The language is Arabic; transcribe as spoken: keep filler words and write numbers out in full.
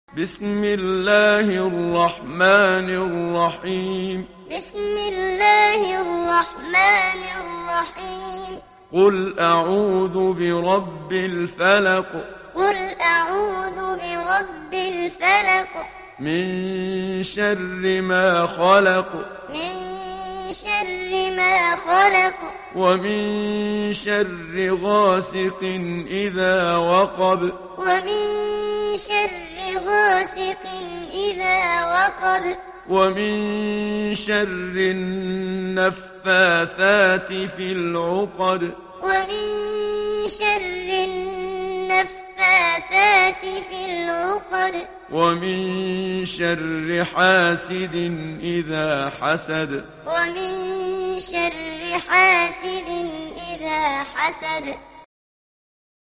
بسم الله الرحمن الرحيم بسم الله الرحمن الرحيم قل أعوذ برب الفلق قل أعوذ برب الفلق من شر ما خلق من شر ما خلق ومن شر غاسق إذا وقب ومن شر غاسق إذا وقب ومن شر النفاثات في العقد ومن شر النفاثات في العقد ومن شر حاسد إذا حسد ومن شر حاسد إذا حسد